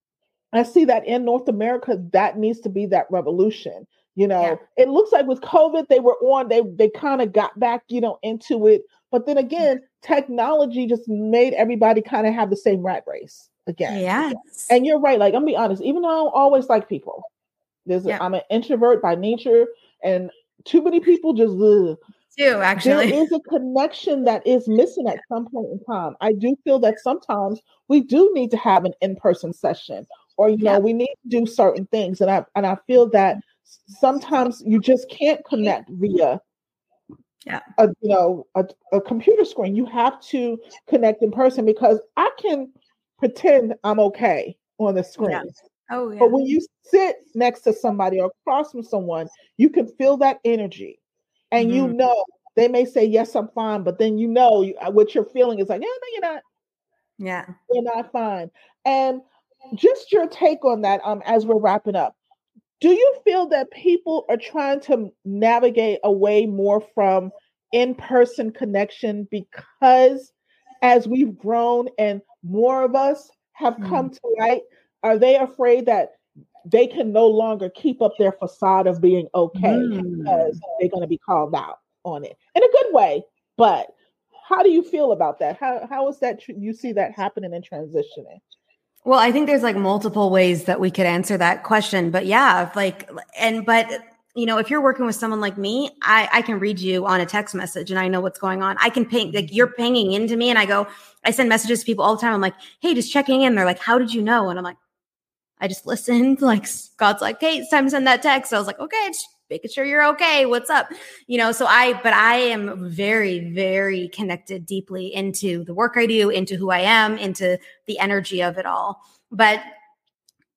I see that in North America, that needs to be that revolution. You know, yeah. it looks like with COVID, they were on, they, they kind of got back, you know, into it. But then again, technology just made everybody kind of have the same rat race. Again. Yes. And you're right. Like, I'm gonna be honest, even though I don't always like people, there's yeah. a, I'm an introvert by nature, and too many people just ugh. Too, actually. There is a connection that is missing at some point in time. I do feel that sometimes we do need to have an in-person session, or you know, yeah. we need to do certain things. And I and I feel that sometimes you just can't connect via yeah. a you know a, a computer screen. You have to connect in person because I can pretend I'm okay on the screen. Yeah. Oh, yeah. But when you sit next to somebody or across from someone, you can feel that energy. And mm-hmm. you know, they may say, yes, I'm fine. But then you know you, what you're feeling is like, yeah, no, you're not. Yeah. You're not fine. And just your take on that um, as we're wrapping up. Do you feel that people are trying to navigate away more from in-person connection because as we've grown and more of us have come mm. to light, are they afraid that they can no longer keep up their facade of being okay mm. because they're going to be called out on it in a good way? But how do you feel about that? How how is that tr- you see that happening and transitioning? Well, I think there's like multiple ways that we could answer that question, but yeah, like, and, but you know, if you're working with someone like me, I, I can read you on a text message and I know what's going on. I can ping, like you're pinging into me and I go, I send messages to people all the time. I'm like, hey, just checking in. They're like, how did you know? And I'm like, I just listened. Like God's like, hey, it's time to send that text. So I was like, okay, just making sure you're okay. What's up? You know, so I, but I am very, very connected deeply into the work I do, into who I am, into the energy of it all. But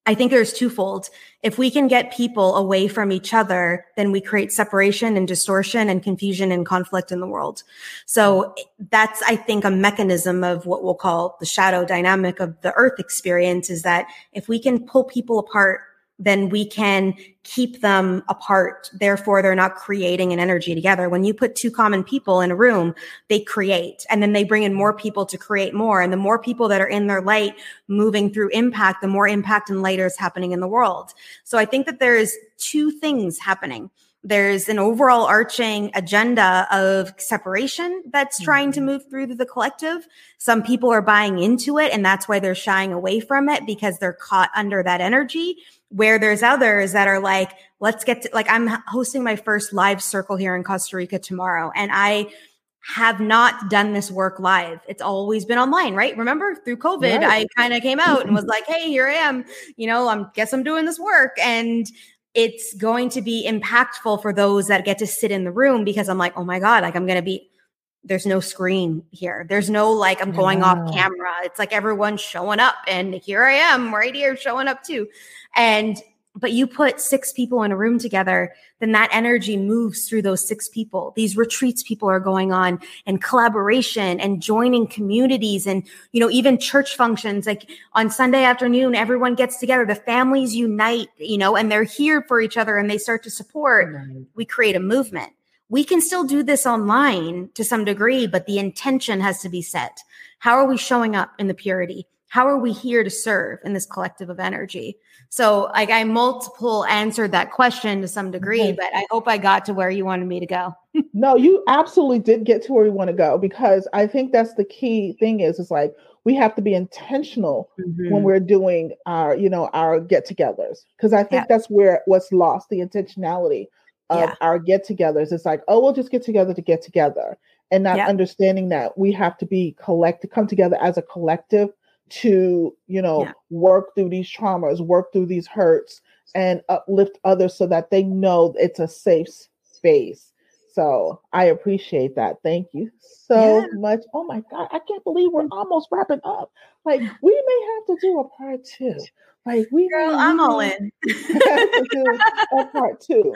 I think there's twofold. If we can get people away from each other, then we create separation and distortion and confusion and conflict in the world. So that's, I think, a mechanism of what we'll call the shadow dynamic of the earth experience, is that if we can pull people apart, then we can keep them apart. Therefore, they're not creating an energy together. When you put two common people in a room, they create, and then they bring in more people to create more. And the more people that are in their light moving through impact, the more impact and light is happening in the world. So I think that there's two things happening. There's an overall arching agenda of separation that's trying to move through the collective. Some people are buying into it, and that's why they're shying away from it, because they're caught under that energy. Where there's others that are like, let's get to, like, I'm hosting my first live circle here in Costa Rica tomorrow. And I have not done this work live. It's always been online, right? Remember, through COVID, right. I kind of came out and was like, hey, here I am. You know, I guess I'm doing this work. And it's going to be impactful for those that get to sit in the room, because I'm like, oh my God, like I'm going to be, there's no screen here. There's no, like, I'm going wow. off camera. It's like everyone's showing up, and here I am right here showing up too. And, but you put six people in a room together, then that energy moves through those six people. These retreats people are going on, and collaboration and joining communities, and, you know, even church functions, like on Sunday afternoon, everyone gets together, the families unite, you know, and they're here for each other and they start to support. Right. We create a movement. We can still do this online to some degree, but the intention has to be set. How are we showing up in the purity? How are we here to serve in this collective of energy? So like I multiple answered that question to some degree, okay. but I hope I got to where you wanted me to go. No, you absolutely did get to where you want to go, because I think that's the key thing is, is like, we have to be intentional mm-hmm. when we're doing our, you know, our get-togethers. Because I think yeah. that's where what's lost, the intentionality of yeah. our get-togethers. It's like, oh, we'll just get together to get together, and not yeah. understanding that we have to be collective, come together as a collective to, you know, yeah. work through these traumas, work through these hurts, and uplift others so that they know it's a safe space. So I appreciate that. Thank you so yeah. much. Oh my God, I can't believe we're almost wrapping up. Like, we may have to do a part two. Like, we Girl, may, I'm we all in. have to do a part two,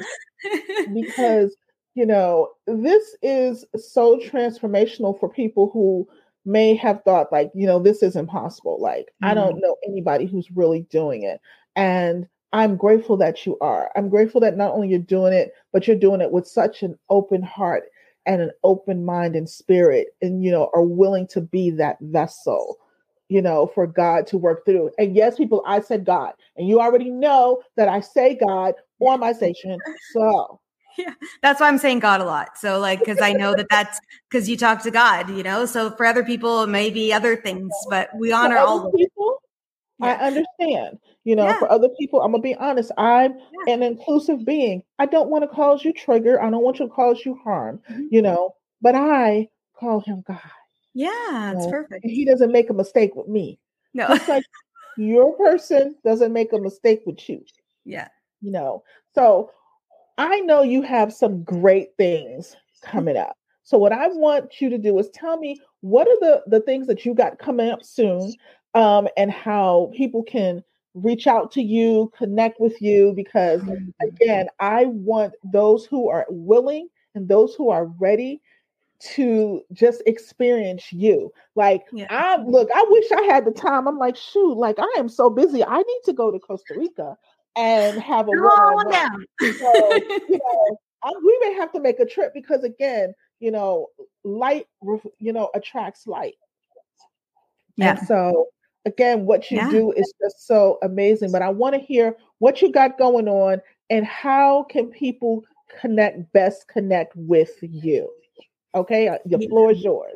because, you know, this is so transformational for people who may have thought, like, you know, this is impossible. Like, mm-hmm. I don't know anybody who's really doing it. And I'm grateful that you are. I'm grateful that not only you're doing it, but you're doing it with such an open heart and an open mind and spirit, and, you know, are willing to be that vessel, you know, for God to work through. And yes, people, I said God, and you already know that I say God on my station. So yeah, that's why I'm saying God a lot. So like, because I know that that's because you talk to God, you know. So for other people, it may be other things, but we honor all of people. Yeah. I understand, you know. Yeah. For other people, I'm gonna be honest. I'm yeah. an inclusive being. I don't want to cause you trigger. I don't want to cause you harm, mm-hmm. you know. But I call him God. Yeah, it's perfect. And he doesn't make a mistake with me. No, it's like your person doesn't make a mistake with you. Yeah, you know. So I know you have some great things coming up. So what I want you to do is tell me, what are the, the things that you got coming up soon, um, and how people can reach out to you, connect with you, because again, I want those who are willing and those who are ready to just experience you. Like, yeah. I look, I wish I had the time. I'm like, shoot, like I am so busy. I need to go to Costa Rica and have a one down. So, you know, I, we may have to make a trip, because again, you know, light, you know, attracts light. Yeah. And so again, what you yeah. do is just so amazing. But I want to hear what you got going on, and how can people connect, best connect with you. Okay, the yeah. floor is yours.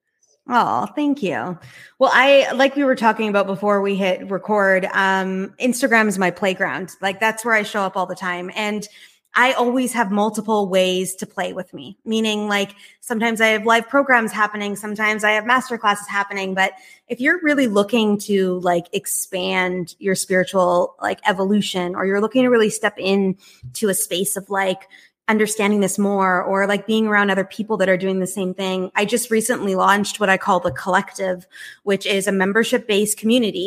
Oh, thank you. Well, I, like we were talking about before we hit record, um, Instagram is my playground. Like, that's where I show up all the time. And I always have multiple ways to play with me, meaning like sometimes I have live programs happening. Sometimes I have master classes happening. But if you're really looking to like expand your spiritual like evolution, or you're looking to really step in to a space of like understanding this more, or like being around other people that are doing the same thing, I just recently launched what I call the Collective, which is a membership-based community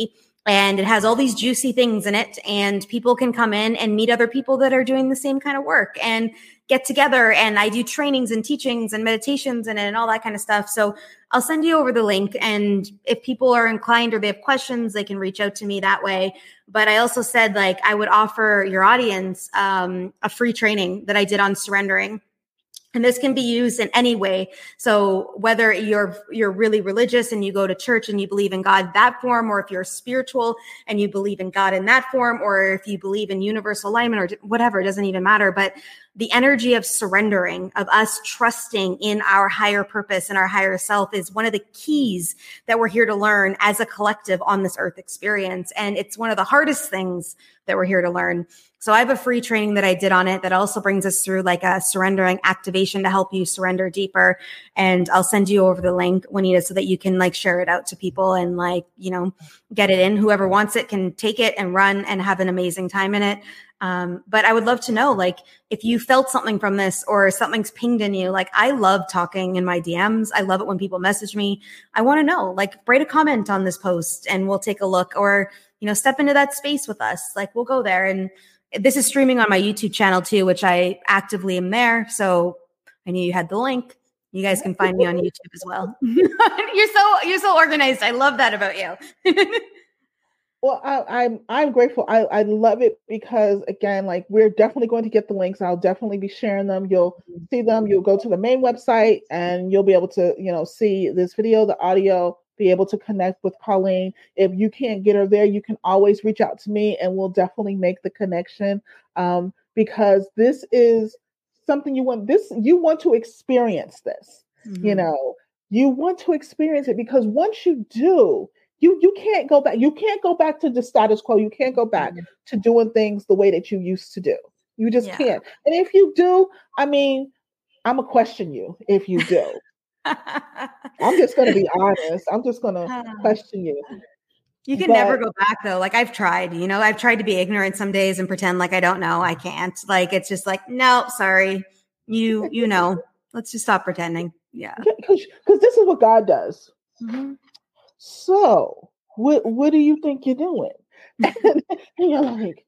And it has all these juicy things in it, and people can come in and meet other people that are doing the same kind of work and get together. And I do trainings and teachings and meditations and, and all that kind of stuff. So I'll send you over the link. And if people are inclined or they have questions, they can reach out to me that way. But I also said, like, I would offer your audience um, a free training that I did on surrendering. And this can be used in any way. So whether you're you're really religious and you go to church and you believe in God that form, or if you're spiritual and you believe in God in that form, or if you believe in universal alignment or whatever, it doesn't even matter. But the energy of surrendering, of us trusting in our higher purpose and our higher self, is one of the keys that we're here to learn as a collective on this earth experience. And it's one of the hardest things that we're here to learn. So I have a free training that I did on it that also brings us through like a surrendering activation to help you surrender deeper. And I'll send you over the link, Juanita, so that you can like share it out to people and like, you know, get it in. Whoever wants it can take it and run and have an amazing time in it. Um, but I would love to know, like, if you felt something from this or something's pinged in you. Like, I love talking in my D Ms. I love it when people message me. I want to know, like, write a comment on this post and we'll take a look, or, you know, step into that space with us. Like, we'll go there. And this is streaming on my YouTube channel too, which I actively am there. So I knew you had the link. You guys can find me on YouTube as well. You're so, you're so organized. I love that about you. Well, I, I'm I'm grateful. I, I love it because, again, like, we're definitely going to get the links. I'll definitely be sharing them. You'll see them. You'll go to the main website and you'll be able to, you know, see this video, the audio, be able to connect with Colleen. If you can't get her there, you can always reach out to me and we'll definitely make the connection, um, because this is something you want. This you want to experience this. Mm-hmm. You know, you want to experience it, because once you do, You you can't go back. You can't go back to the status quo. You can't go back mm-hmm. to doing things the way that you used to do. You just yeah. can't. And if you do, I mean, I'm gonna question you if you do. I'm just gonna be honest. I'm just gonna question you. You can but, never go back though. Like, I've tried, you know, I've tried to be ignorant some days and pretend like I don't know. I can't. Like, it's just like, no, sorry. You, you know, let's just stop pretending. Yeah. Because because this is what God does. Mm-hmm. So, what what do you think you're doing? And, and you're like,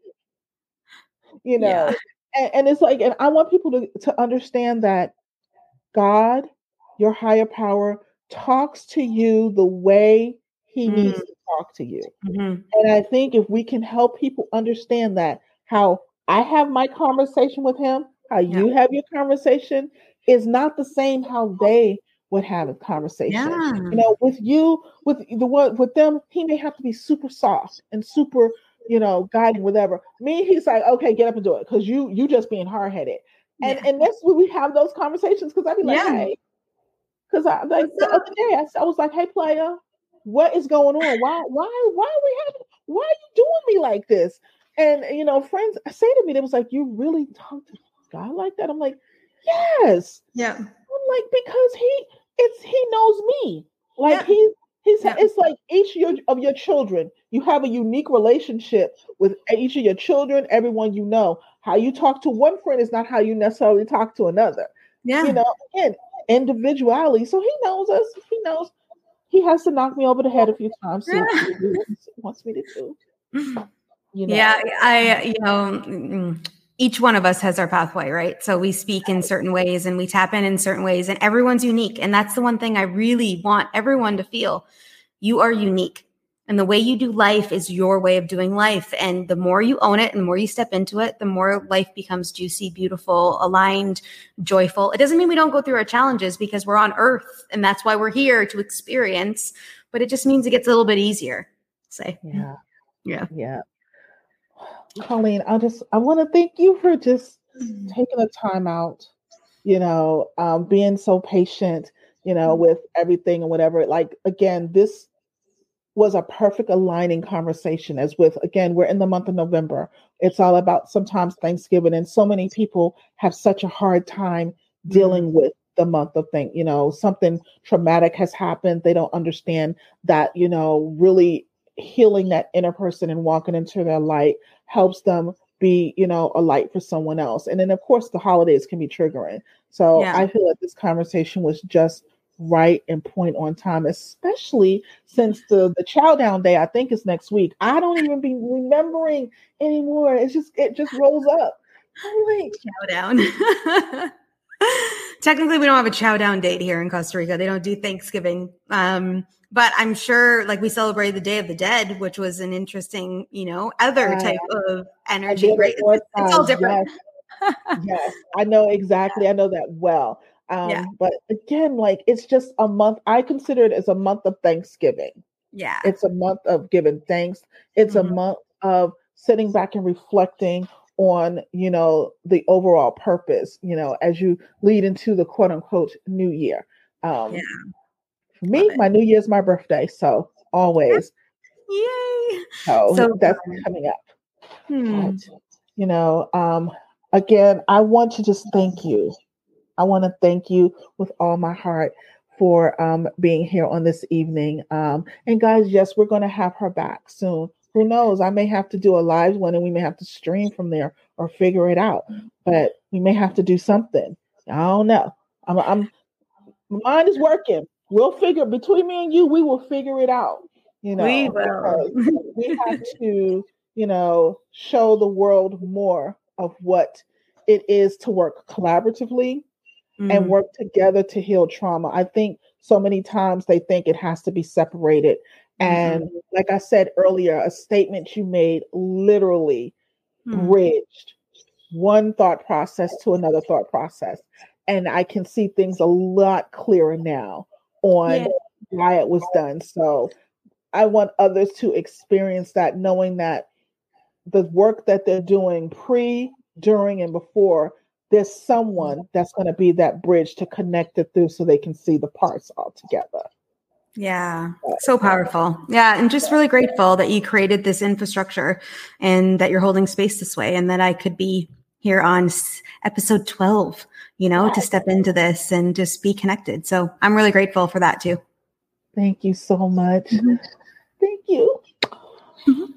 you know, yeah. and, and it's like, and I want people to, to understand that God, your higher power, talks to you the way he mm-hmm. needs to talk to you. Mm-hmm. And I think if we can help people understand that, how I have my conversation with him, how yeah. you have your conversation, is not the same how they would have a conversation. Yeah. You know, with you, with the one with them, he may have to be super soft and super, you know, guiding, whatever. Me, he's like, okay, get up and do it, because you you just being hard headed. And yeah. and that's when we have those conversations, because I'd be like, yeah. hey, because I like the other day I, I was like, hey, player, what is going on? Why why why are we having? Why are you doing me like this? And you know, friends say to me, they was like, you really talk to God like that? I'm like, yes. Yeah. I'm like, because he it's he knows me. Like yeah. he he's yeah. it's like each of your, of your children, you have a unique relationship with each of your children, everyone you know. How you talk to one friend is not how you necessarily talk to another. Yeah. You know, again, individuality. So he knows us. He knows he has to knock me over the head a few times. So yeah. he wants me to do. You know? Yeah, I you know each one of us has our pathway, right? So we speak in certain ways and we tap in in certain ways, and everyone's unique. And that's the one thing I really want everyone to feel. You are unique. And the way you do life is your way of doing life. And the more you own it and the more you step into it, the more life becomes juicy, beautiful, aligned, joyful. It doesn't mean we don't go through our challenges, because we're on earth and that's why we're here to experience. But it just means it gets a little bit easier. Say, so, yeah. Yeah. Yeah. Colleen, I just, I want to thank you for just taking the time out, you know, um, being so patient, you know, with everything and whatever. Like, again, this was a perfect aligning conversation, as with, again, we're in the month of November. It's all about sometimes Thanksgiving, and so many people have such a hard time dealing with the month of thing, you know, something traumatic has happened. They don't understand that, you know, really healing that inner person and walking into their light helps them be, you know, a light for someone else. And then of course the holidays can be triggering. So yeah. I feel that this conversation was just right and point on time, especially since the, the chow down day, I think is next week. I don't even be remembering anymore. It's just, it just rolls up. I'm like, chow down. Technically, we don't have a chow down date here in Costa Rica. They don't do Thanksgiving. Um, but I'm sure like we celebrated the Day of the Dead, which was an interesting, you know, other uh, type of energy, right? It's, it's, it's all different. Yes. Yes, I know exactly. I know that well. Um, yeah. But again, like it's just a month. I consider it as a month of Thanksgiving. Yeah. It's a month of giving thanks. It's mm-hmm. a month of sitting back and reflecting on, you know, the overall purpose, you know, as you lead into the quote unquote new year. Um, yeah. For me, my new year is my birthday. So always. Yay. So, so that's fun. Coming up. Hmm. But, you know, um, again, I want to just thank you. I want to thank you with all my heart for um, being here on this evening. Um, and guys, yes, we're going to have her back soon. Who knows? I may have to do a live one and we may have to stream from there or figure it out. But we may have to do something. I don't know. I'm, I'm my mind is working. We'll figure between me and you, we will figure it out. You know, we will. We have to, you know, show the world more of what it is to work collaboratively mm. and work together to heal trauma. I think so many times they think it has to be separated. And mm-hmm. like I said earlier, a statement you made literally mm. bridged one thought process to another thought process. And I can see things a lot clearer now on yeah. why it was done. So I want others to experience that, knowing that the work that they're doing pre, during, and before, there's someone that's going to be that bridge to connect it through so they can see the parts all together. Yeah, so powerful. Yeah, and just really grateful that you created this infrastructure and that you're holding space this way and that I could be here on episode twelve, you know, to step into this and just be connected. So I'm really grateful for that too. Thank you so much. Mm-hmm. Thank you. Mm-hmm.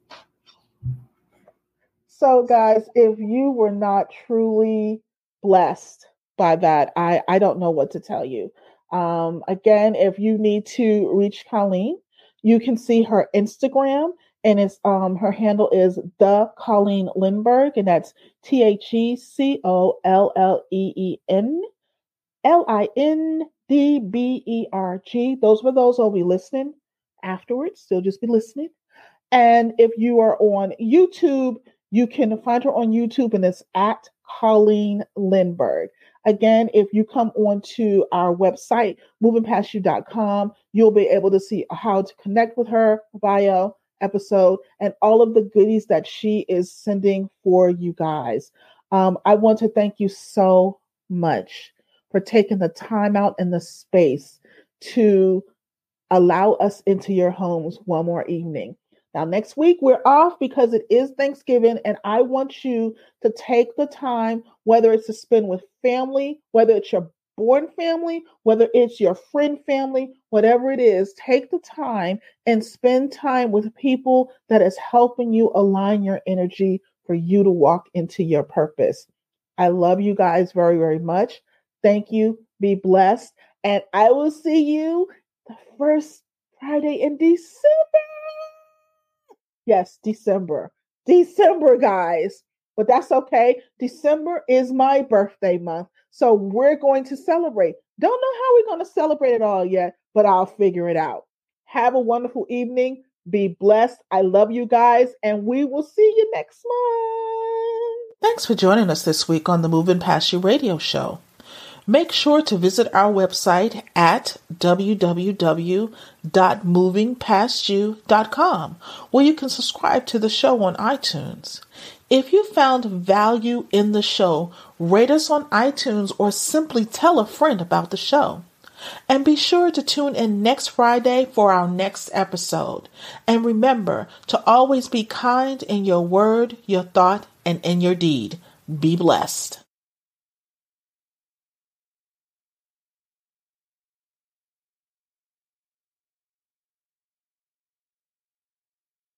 So guys, if you were not truly blessed by that, I, I don't know what to tell you. Um, again, if you need to reach Colleen, you can see her Instagram, and it's um her handle is the Colleen Lindberg, and that's T H E C O L L E E N L I N D B E R G. Those were those I'll be listening afterwards. They'll just be listening. And if you are on YouTube, you can find her on YouTube, and it's at Colleen Lindberg. Again, if you come onto our website, moving past you dot com, you'll be able to see how to connect with her, bio, episode, and all of the goodies that she is sending for you guys. Um, I want to thank you so much for taking the time out and the space to allow us into your homes one more evening. Now, next week, we're off because it is Thanksgiving, and I want you to take the time, whether it's to spend with family, whether it's your born family, whether it's your friend family, whatever it is, take the time and spend time with people that is helping you align your energy for you to walk into your purpose. I love you guys very, very much. Thank you. Be blessed. And I will see you the first Friday in December. Yes, December. December, guys. But that's okay. December is my birthday month. So we're going to celebrate. Don't know how we're going to celebrate it all yet, but I'll figure it out. Have a wonderful evening. Be blessed. I love you guys, and we will see you next month. Thanks for joining us this week on the Moving Past You radio show. Make sure to visit our website at w w w dot moving past you dot com, where you can subscribe to the show on iTunes. If you found value in the show, rate us on iTunes or simply tell a friend about the show. And be sure to tune in next Friday for our next episode. And remember to always be kind in your word, your thought, and in your deed. Be blessed.